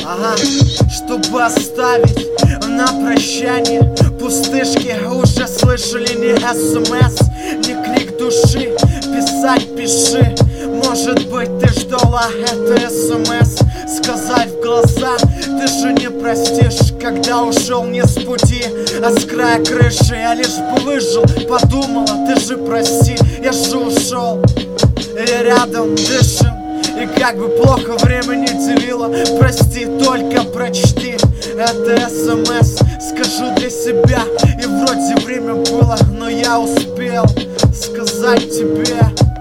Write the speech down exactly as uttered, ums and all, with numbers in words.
Ага, чтобы оставить на прощание пустышки. Уже слышали не смс, не крик души. Писать пиши, может быть ты ждала это смс. Сказать в глаза, ты же не простишь, когда ушел не с пути, а с края крыши. Я лишь бы выжил, подумала, ты же прости. Я же ушел, и рядом дышим. И как бы плохо время не делило, прости, только прочти это смс. Скажу для себя, и вроде время было, но я успел сказать тебе: